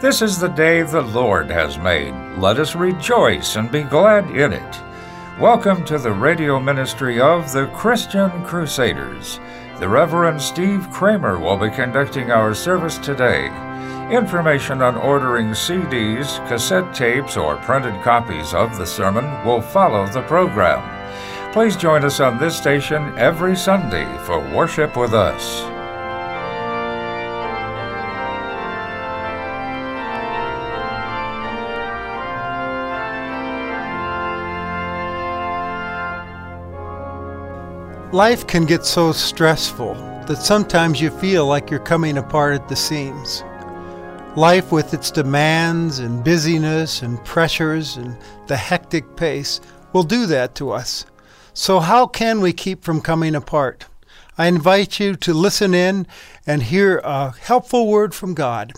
This is the day the Lord has made. Let us rejoice and be glad in it. Welcome to the radio ministry of the Christian Crusaders. The Reverend Steve Kramer will be conducting our service today. Information on ordering CDs, cassette tapes, or printed copies of the sermon will follow the program. Please join us on this station every Sunday for worship with us. Life can get so stressful that sometimes you feel like you're coming apart at the seams. Life with its demands and busyness and pressures and the hectic pace will do that to us. So how can we keep from coming apart? I invite you to listen in and hear a helpful word from God.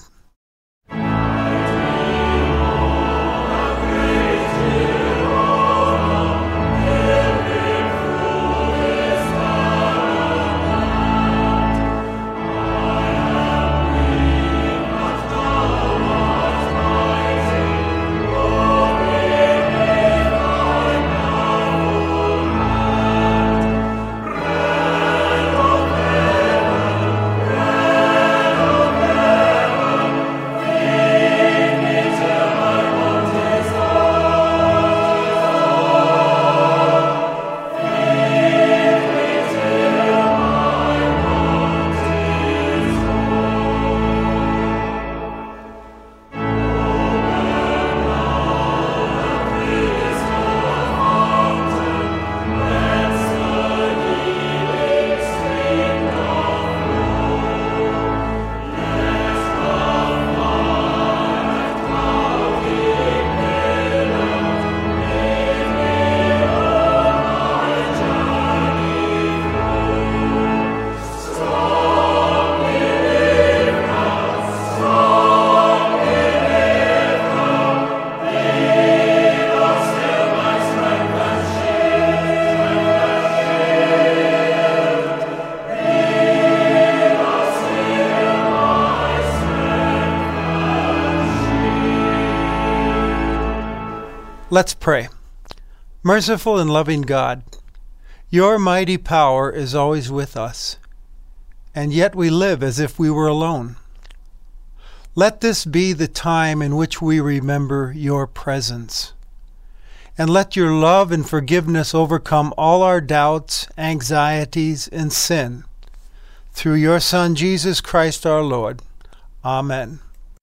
Let's pray. Merciful and loving God, your mighty power is always with us, and yet we live as if we were alone. Let this be the time in which we remember your presence, and let your love and forgiveness overcome all our doubts, anxieties, and sin. Through your Son, Jesus Christ our Lord. Amen.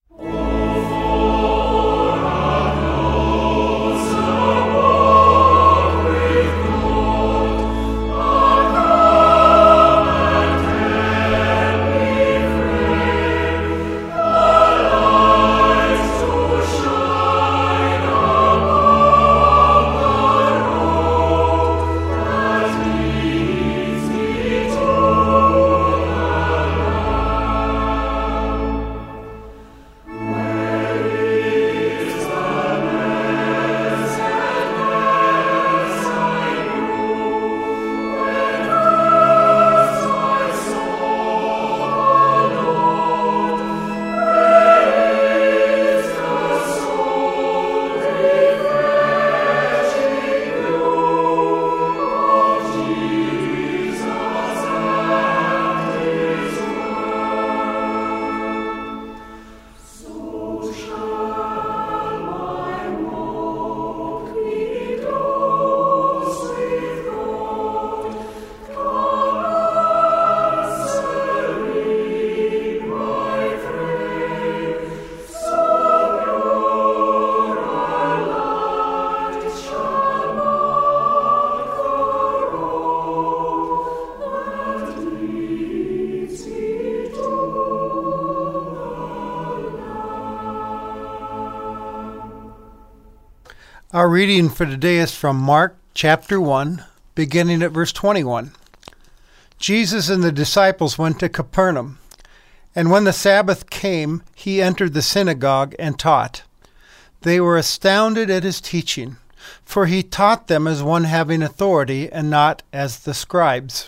Our reading for today is from Mark chapter 1, beginning at verse 21. Jesus and the disciples went to Capernaum, and when the Sabbath came, he entered the synagogue and taught. They were astounded at his teaching, for he taught them as one having authority and not as the scribes.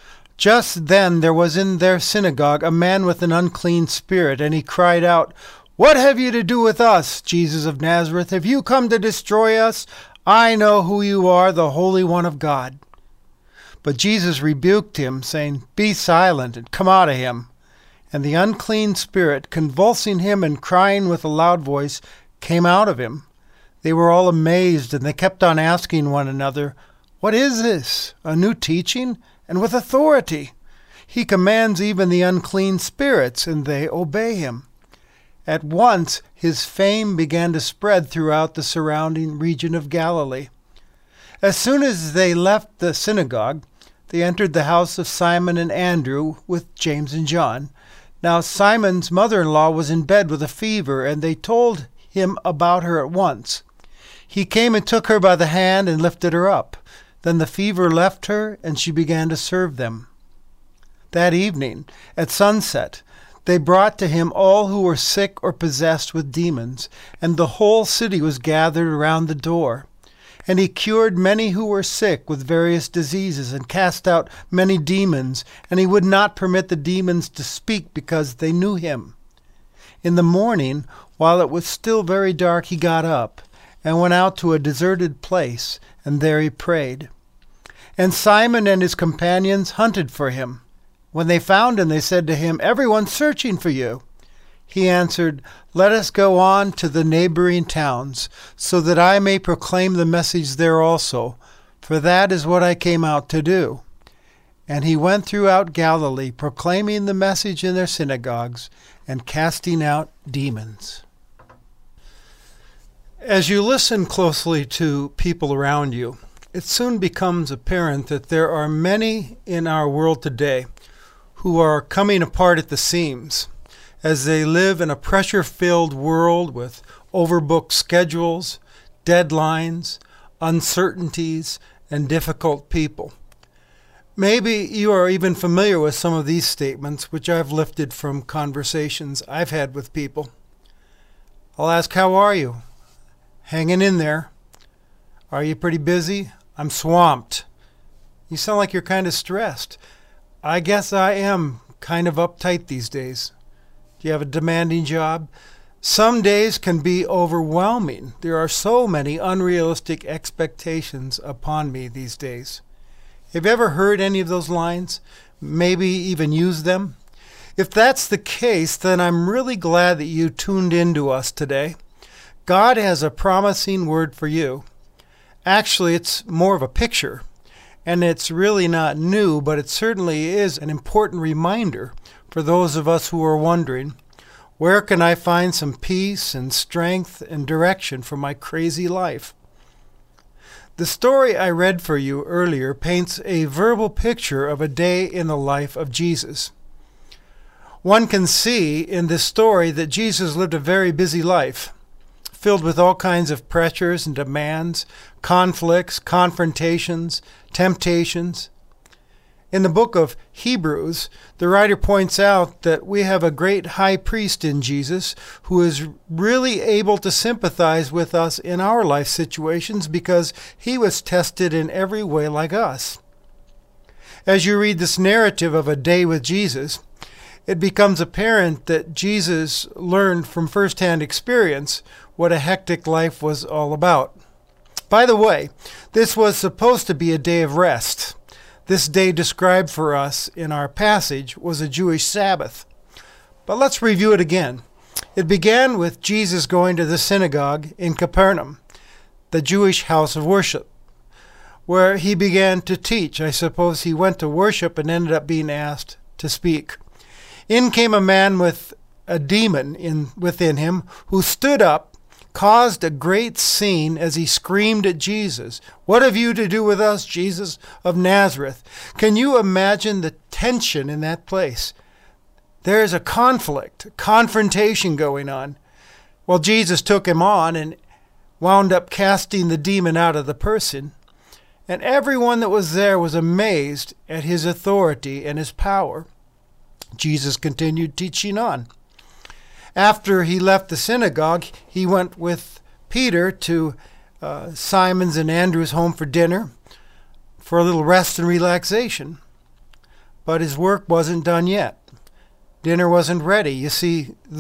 Just then there was in their synagogue a man with an unclean spirit, and he cried out, "What have you to do with us, Jesus of Nazareth? Have you come to destroy us? I know who you are, the Holy One of God." But Jesus rebuked him, saying, "Be silent, and come out of him." And the unclean spirit, convulsing him and crying with a loud voice, came out of him. They were all amazed, and they kept on asking one another, "What is this? A new teaching? And with authority! He commands even the unclean spirits, and they obey him." At once his fame began to spread throughout the surrounding region of Galilee. As soon as they left the synagogue, they entered the house of Simon and Andrew with James and John. Now Simon's mother-in-law was in bed with a fever, and they told him about her at once. He came and took her by the hand and lifted her up. Then the fever left her, and she began to serve them. That evening, at sunset, they brought to him all who were sick or possessed with demons, and the whole city was gathered around the door. And he cured many who were sick with various diseases, and cast out many demons, and he would not permit the demons to speak because they knew him. In the morning, while it was still very dark, he got up and went out to a deserted place, and there he prayed. And Simon and his companions hunted for him. When they found him, they said to him, "Everyone's searching for you." He answered, "Let us go on to the neighboring towns, so that I may proclaim the message there also, for that is what I came out to do." And he went throughout Galilee, proclaiming the message in their synagogues and casting out demons. As you listen closely to people around you, it soon becomes apparent that there are many in our world today who are coming apart at the seams as they live in a pressure-filled world with overbooked schedules, deadlines, uncertainties, and difficult people. Maybe you are even familiar with some of these statements, which I've lifted from conversations I've had with people. I'll ask, "How are you?" "Hanging in there." "Are you pretty busy?" "I'm swamped." "You sound like you're kind of stressed." "I guess I am kind of uptight these days." "Do you have a demanding job?" "Some days can be overwhelming. There are so many unrealistic expectations upon me these days." Have you ever heard any of those lines? Maybe even used them? If that's the case, then I'm really glad that you tuned in to us today. God has a promising word for you. Actually, it's more of a picture, and it's really not new, but it certainly is an important reminder for those of us who are wondering, where can I find some peace and strength and direction for my crazy life? The story I read for you earlier paints a verbal picture of a day in the life of Jesus. One can see in this story that Jesus lived a very busy life, filled with all kinds of pressures and demands, conflicts, confrontations, temptations. In the book of Hebrews, the writer points out that we have a great high priest in Jesus who is really able to sympathize with us in our life situations because he was tested in every way like us. As you read this narrative of a day with Jesus, it becomes apparent that Jesus learned from firsthand experience what a hectic life was all about. By the way, this was supposed to be a day of rest. This day described for us in our passage was a Jewish Sabbath. But let's review it again. It began with Jesus going to the synagogue in Capernaum, the Jewish house of worship, where he began to teach. I suppose he went to worship and ended up being asked to speak. In came a man with a demon within him, who stood up, caused a great scene as he screamed at Jesus, "What have you to do with us, Jesus of Nazareth?" Can you imagine the tension in that place? There's a confrontation going on. Well, Jesus took him on and wound up casting the demon out of the person. And everyone that was there was amazed at his authority and his power. Jesus continued teaching on. After he left the synagogue, he went with Peter to Simon's and Andrew's home for dinner, for a little rest and relaxation. But his work wasn't done yet. Dinner wasn't ready. You see, the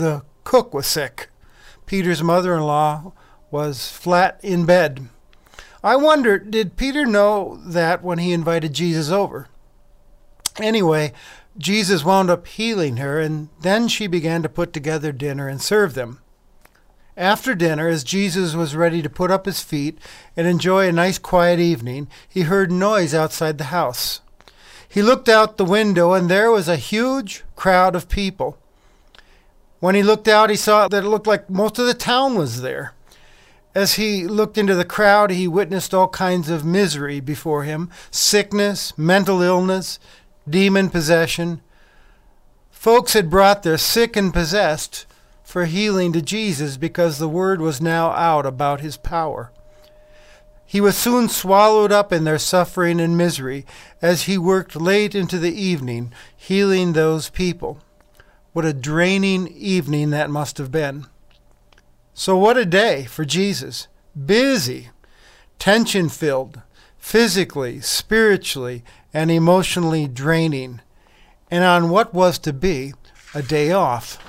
cook was sick. Peter's mother-in-law was flat in bed. I wonder, did Peter know that when he invited Jesus over? Anyway, Jesus wound up healing her, and then she began to put together dinner and serve them. After dinner, as Jesus was ready to put up his feet and enjoy a nice quiet evening, he heard noise outside the house. He looked out the window, and there was a huge crowd of people. When he looked out, he saw that it looked like most of the town was there. As he looked into the crowd, he witnessed all kinds of misery before him: sickness, mental illness, demon possession. Folks had brought their sick and possessed for healing to Jesus because the word was now out about his power. He was soon swallowed up in their suffering and misery as he worked late into the evening, healing those people. What a draining evening that must have been. So what a day for Jesus. Busy, tension-filled, physically, spiritually, and emotionally draining, and on what was to be a day off.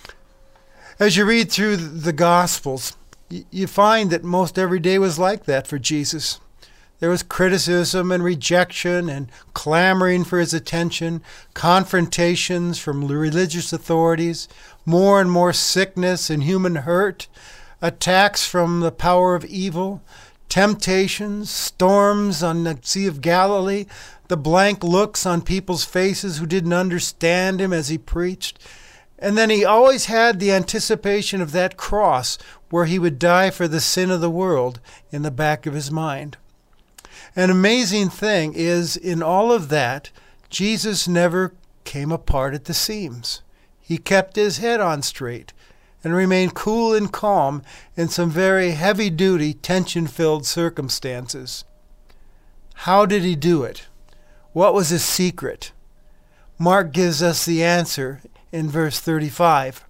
As you read through the Gospels, you find that most every day was like that for Jesus. There was criticism and rejection and clamoring for his attention, confrontations from religious authorities, more and more sickness and human hurt, attacks from the power of evil, temptations, storms on the Sea of Galilee, the blank looks on people's faces who didn't understand him as he preached. And then he always had the anticipation of that cross where he would die for the sin of the world in the back of his mind. An amazing thing is, in all of that, Jesus never came apart at the seams. He kept his head on straight and remained cool and calm in some very heavy-duty, tension-filled circumstances. How did he do it? What was his secret? Mark gives us the answer in verse 35.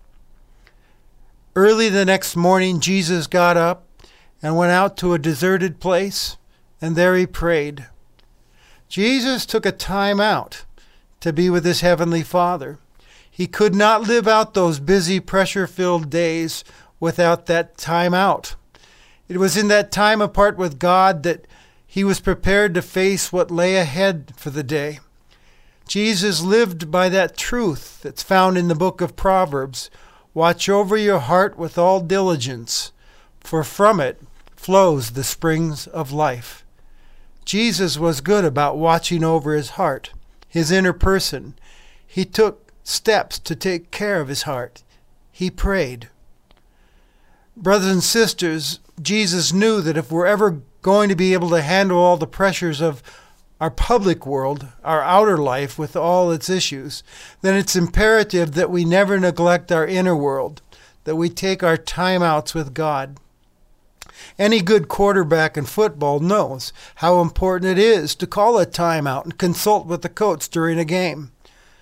Early the next morning, Jesus got up and went out to a deserted place, and there he prayed. Jesus took a time out to be with his heavenly Father. He could not live out those busy, pressure-filled days without that time out. It was in that time apart with God that he was prepared to face what lay ahead for the day. Jesus lived by that truth that's found in the book of Proverbs. Watch over your heart with all diligence, for from it flows the springs of life. Jesus was good about watching over his heart, his inner person. He took steps to take care of his heart. He prayed. Brothers and sisters, Jesus knew that if we're ever going to be able to handle all the pressures of our public world, our outer life with all its issues, then it's imperative that we never neglect our inner world, that we take our timeouts with God. Any good quarterback in football knows how important it is to call a timeout and consult with the coach during a game.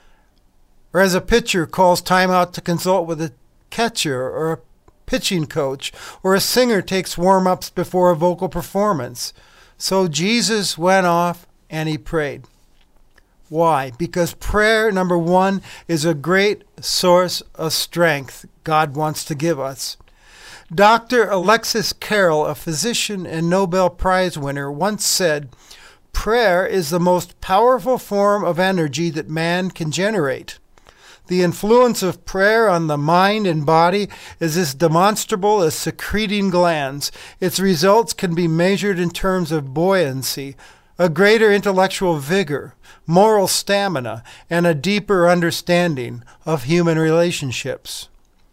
Or as a pitcher calls timeout to consult with a catcher or a pitching coach, or a singer takes warm-ups before a vocal performance. So Jesus went off and he prayed. Why? Because prayer, number one, is a great source of strength God wants to give us. Dr. Alexis Carrel, a physician and Nobel Prize winner, once said, "Prayer is the most powerful form of energy that man can generate. The influence of prayer on the mind and body is as demonstrable as secreting glands. Its results can be measured in terms of buoyancy, a greater intellectual vigor, moral stamina, and a deeper understanding of human relationships."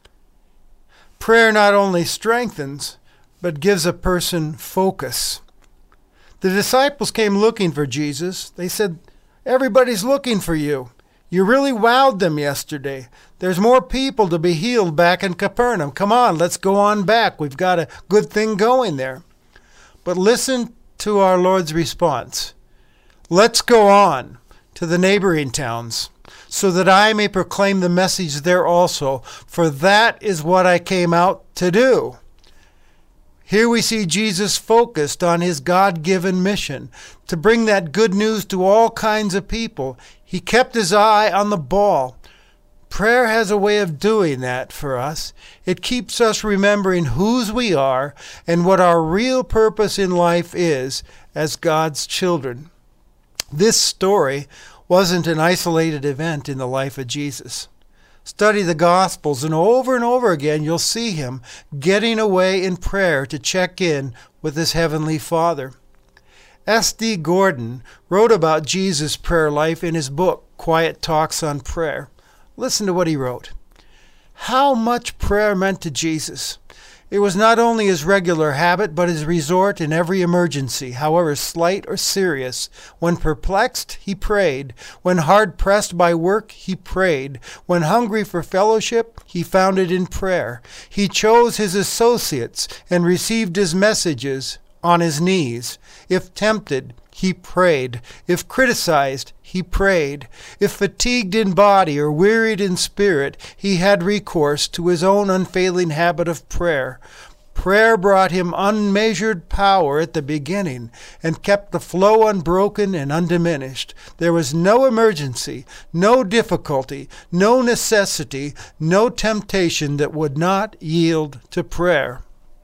Prayer not only strengthens, but gives a person focus. The disciples came looking for Jesus. They said, "Everybody's looking for you. You really wowed them yesterday. There's more people to be healed back in Capernaum. Come on, let's go on back. We've got a good thing going there." But listen to our Lord's response. "Let's go on to the neighboring towns, so that I may proclaim the message there also, for that is what I came out to do." Here we see Jesus focused on his God-given mission to bring that good news to all kinds of people. He kept his eye on the ball, Prayer has a way of doing that for us. It keeps us remembering whose we are and what our real purpose in life is as God's children. This story wasn't an isolated event in the life of Jesus. Study the Gospels, and over again you'll see him getting away in prayer to check in with his heavenly Father. S.D. Gordon wrote about Jesus' prayer life in his book, Quiet Talks on Prayer. Listen to what he wrote. How much prayer meant to Jesus. It was not only his regular habit, but his resort in every emergency, however slight or serious. When perplexed, he prayed. When hard-pressed by work, he prayed. When hungry for fellowship, he found it in prayer. He chose his associates and received his messages on his knees. If tempted, he prayed. If criticized, he prayed. If fatigued in body or wearied in spirit, he had recourse to his own unfailing habit of prayer. Prayer brought him unmeasured power at the beginning and kept the flow unbroken and undiminished. There was no emergency, no difficulty, no necessity, no temptation that would not yield to prayer.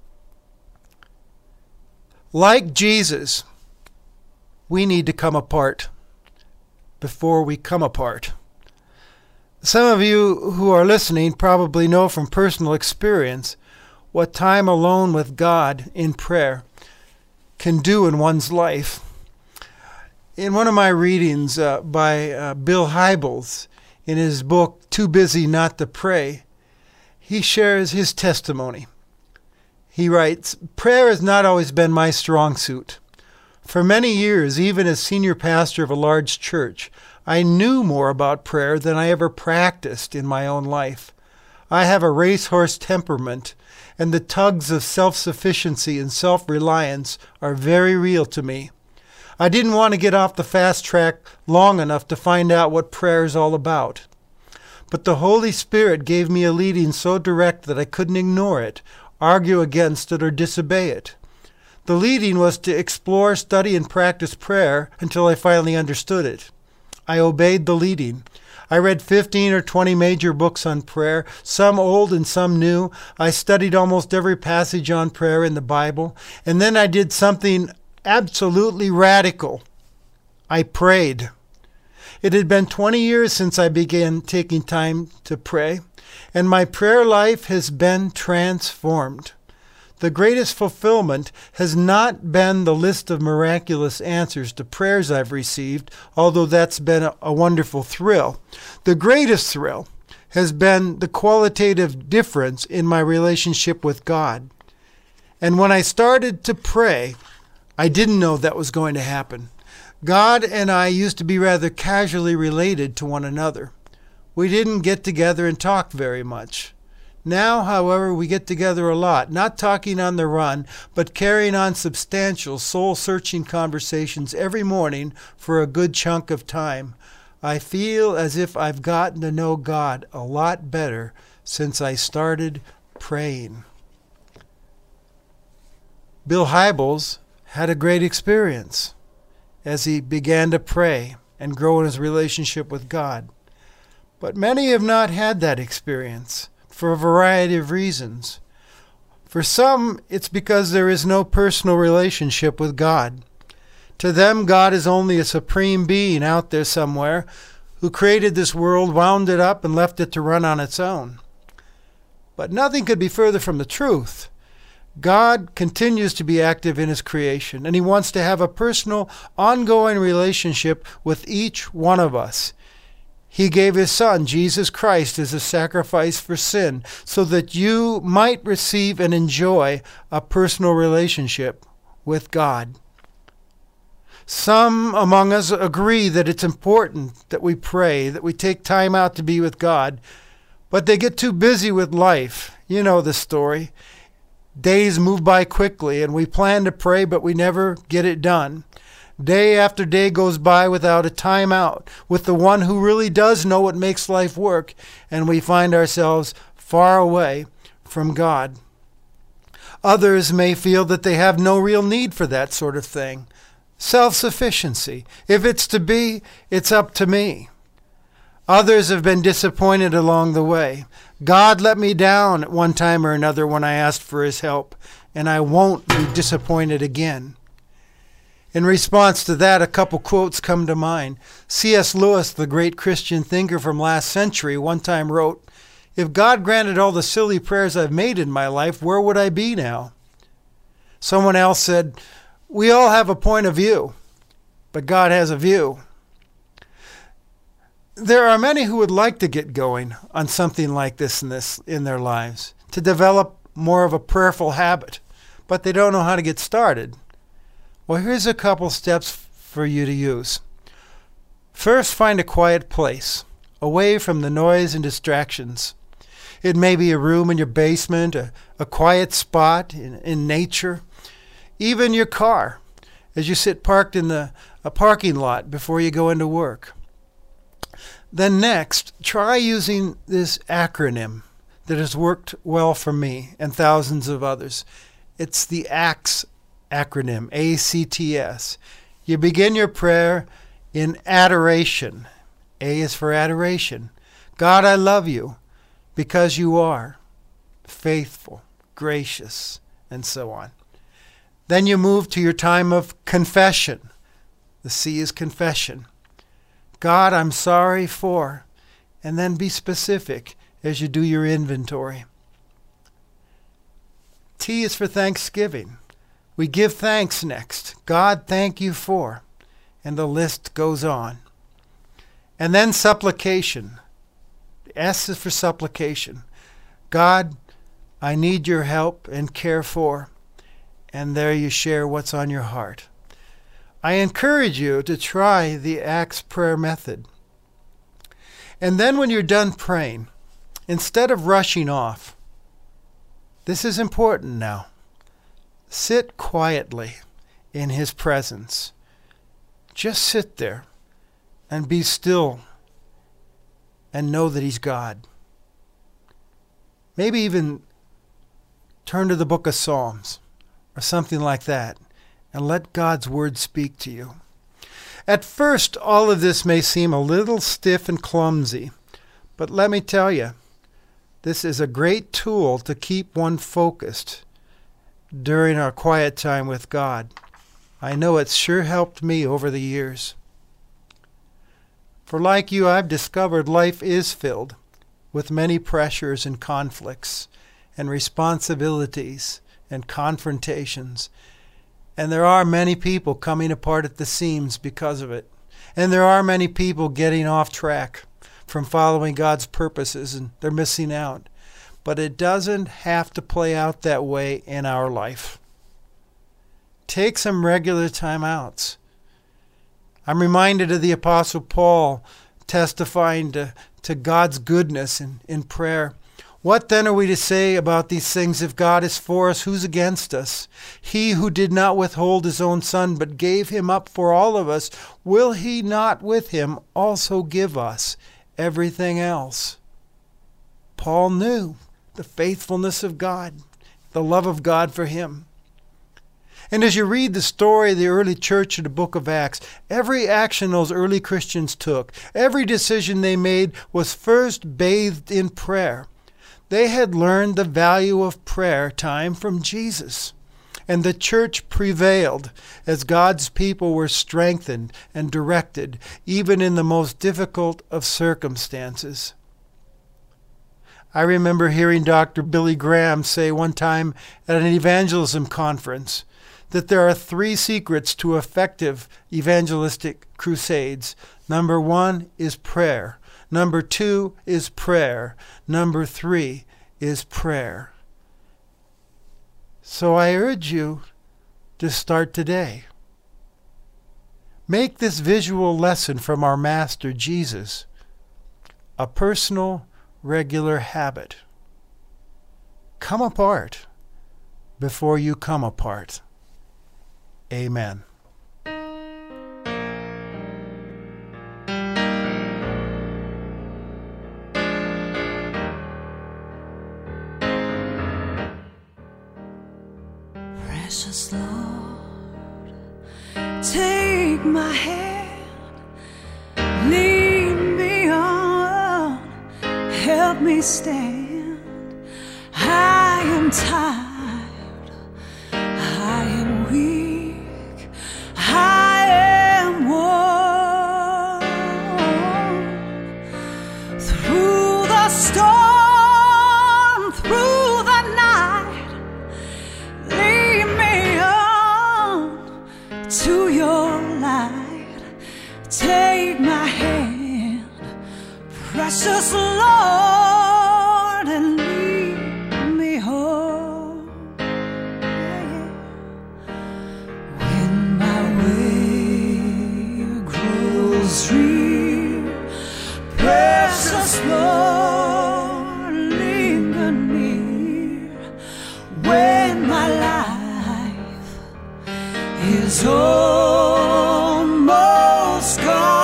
Like Jesus, we need to come apart before we come apart. Some of you who are listening probably know from personal experience what time alone with God in prayer can do in one's life. In one of my readings by Bill Hybels, in his book, Too Busy Not to Pray, he shares his testimony. He writes, "Prayer has not always been my strong suit. For many years, even as senior pastor of a large church, I knew more about prayer than I ever practiced in my own life. I have a racehorse temperament, and the tugs of self-sufficiency and self-reliance are very real to me. I didn't want to get off the fast track long enough to find out what prayer is all about. But the Holy Spirit gave me a leading so direct that I couldn't ignore it, argue against it, or disobey it. The leading was to explore, study, and practice prayer until I finally understood it. I obeyed the leading. I read 15 or 20 major books on prayer, some old and some new. I studied almost every passage on prayer in the Bible. And then I did something absolutely radical. I prayed. It had been 20 years since I began taking time to pray, and my prayer life has been transformed. The greatest fulfillment has not been the list of miraculous answers to prayers I've received, although that's been a wonderful thrill. The greatest thrill has been the qualitative difference in my relationship with God. And when I started to pray, I didn't know that was going to happen. God and I used to be rather casually related to one another. We didn't get together and talk very much. Now, however, we get together a lot, not talking on the run, but carrying on substantial, soul-searching conversations every morning for a good chunk of time. I feel as if I've gotten to know God a lot better since I started praying." Bill Hybels had a great experience as he began to pray and grow in his relationship with God. But many have not had that experience, for a variety of reasons. For some, it's because there is no personal relationship with God. To them, God is only a supreme being out there somewhere who created this world, wound it up, and left it to run on its own. But nothing could be further from the truth. God continues to be active in his creation, and he wants to have a personal, ongoing relationship with each one of us. He gave his Son, Jesus Christ, as a sacrifice for sin, so that you might receive and enjoy a personal relationship with God. Some among us agree that it's important that we pray, that we take time out to be with God, but they get too busy with life. You know the story. Days move by quickly, and we plan to pray, but we never get it done. Day after day goes by without a time out with the one who really does know what makes life work, and we find ourselves far away from God. Others may feel that they have no real need for that sort of thing. Self-sufficiency. If it's to be, it's up to me. Others have been disappointed along the way. God let me down at one time or another when I asked for his help, and I won't be disappointed again. In response to that, a couple quotes come to mind. C.S. Lewis, the great Christian thinker from last century, one time wrote, "If God granted all the silly prayers I've made in my life, where would I be now?" Someone else said, "We all have a point of view, but God has a view." There are many who would like to get going on something like this in their lives, to develop more of a prayerful habit, but they don't know how to get started. Well, here's a couple steps for you to use. First, find a quiet place, away from the noise and distractions. It may be a room in your basement, a quiet spot in nature, even your car, as you sit parked in a parking lot before you go into work. Then next, try using this acronym that has worked well for me and thousands of others. It's the ACTS acronym, ACTS. You begin your prayer in adoration. A is for adoration. God, I love you because you are faithful, gracious, and so on. Then you move to your time of confession. The C is confession. God, I'm sorry for, and then be specific as you do your inventory. T is for thanksgiving. We give thanks next. God, thank you for, and the list goes on. And then supplication. S is for supplication. God, I need your help and care for, and there you share what's on your heart. I encourage you to try the ACTS prayer method. And then when you're done praying, instead of rushing off, this is important now, sit quietly in his presence. Just sit there and be still and know that he's God. Maybe even turn to the book of Psalms or something like that, and let God's word speak to you. At first, all of this may seem a little stiff and clumsy, but let me tell you, this is a great tool to keep one focused during our quiet time with God. I know it's sure helped me over the years. For like you, I've discovered life is filled with many pressures and conflicts and responsibilities and confrontations. And there are many people coming apart at the seams because of it. And there are many people getting off track from following God's purposes, and they're missing out. But it doesn't have to play out that way in our life. Take some regular time outs. I'm reminded of the Apostle Paul testifying to God's goodness in prayer. What then are we to say about these things? If God is for us, who's against us? He who did not withhold his own Son, but gave him up for all of us, will he not with him also give us everything else? Paul knew the faithfulness of God, the love of God for him. And as you read the story of the early church in the book of Acts, every action those early Christians took, every decision they made was first bathed in prayer. They had learned the value of prayer time from Jesus, and the church prevailed as God's people were strengthened and directed, even in the most difficult of circumstances. I remember hearing Dr. Billy Graham say one time at an evangelism conference that there are 3 secrets to effective evangelistic crusades. Number 1 is prayer. Number 2 is prayer. Number 3 is prayer. So I urge you to start today. Make this visual lesson from our Master Jesus a personal, regular habit. Come apart before you come apart. Amen. Precious Lord, take my hand, lead me on me stand. I am tired, I am weak, I am worn. Through the storm, through the night, lead me on to your light. Take my hand, precious Lord, and lead me home. When my way grows drear, precious Lord, linger near. When my life is almost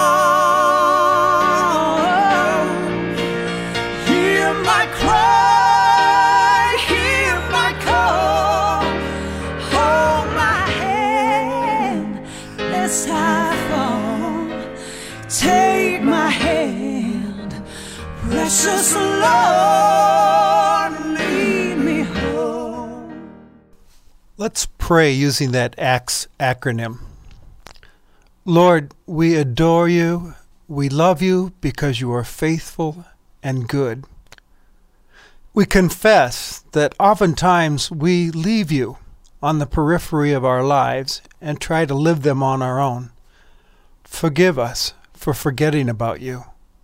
gone, hear my cry, hear my call. Hold my hand lest I fall. Take my hand, precious Lord, lead me home. Let's pray using that ACTS acronym. Lord, we adore you. We love you because you are faithful and good. We confess that oftentimes we leave you on the periphery of our lives and try to live them on our own. Forgive us for forgetting about you.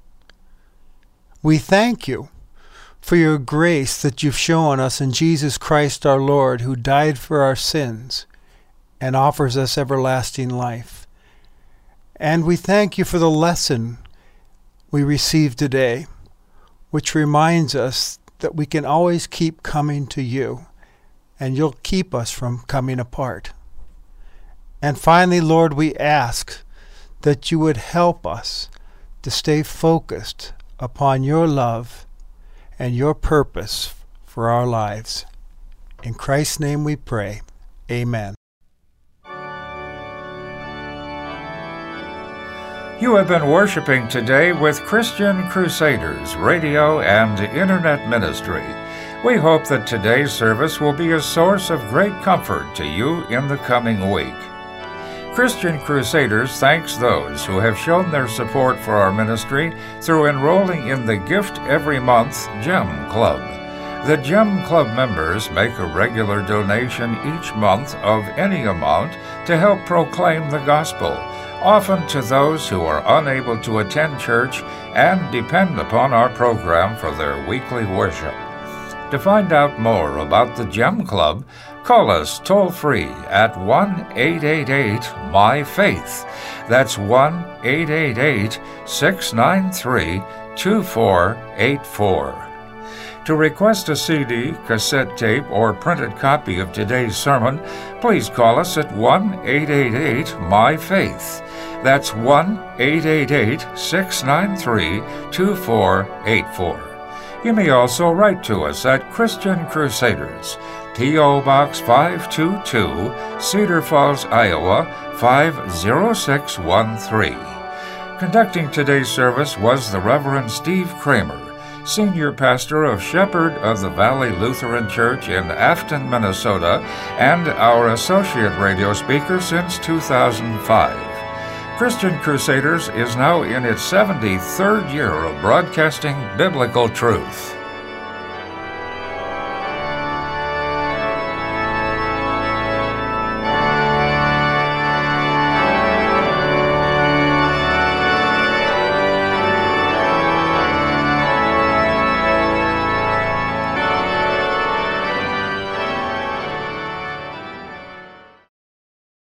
We thank you for your grace that you've shown us in Jesus Christ our Lord, who died for our sins and offers us everlasting life. And we thank you for the lesson we received today, which reminds us that we can always keep coming to you, and you'll keep us from coming apart. And finally, Lord, we ask that you would help us to stay focused upon your love and your purpose for our lives. In Christ's name we pray. Amen. You have been worshiping today with Christian Crusaders Radio and Internet Ministry. We hope that today's service will be a source of great comfort to you in the coming week. Christian Crusaders thanks those who have shown their support for our ministry through enrolling in the Gift Every Month GEM Club. The GEM Club members make a regular donation each month of any amount to help proclaim the gospel, often to those who are unable to attend church and depend upon our program for their weekly worship. To find out more about the GEM Club, call us toll-free at 1-888-MY-FAITH. That's 1-888-693-2484. To request a CD, cassette tape, or printed copy of today's sermon, please call us at 1-888-MY-FAITH. That's 1-888-693-2484. You may also write to us at Christian Crusaders, P.O. Box 522, Cedar Falls, Iowa 50613. Conducting today's service was the Reverend Steve Kramer, Senior Pastor of Shepherd of the Valley Lutheran Church in Afton, Minnesota, and our associate radio speaker since 2005. Christian Crusaders is now in its 73rd year of broadcasting biblical truth.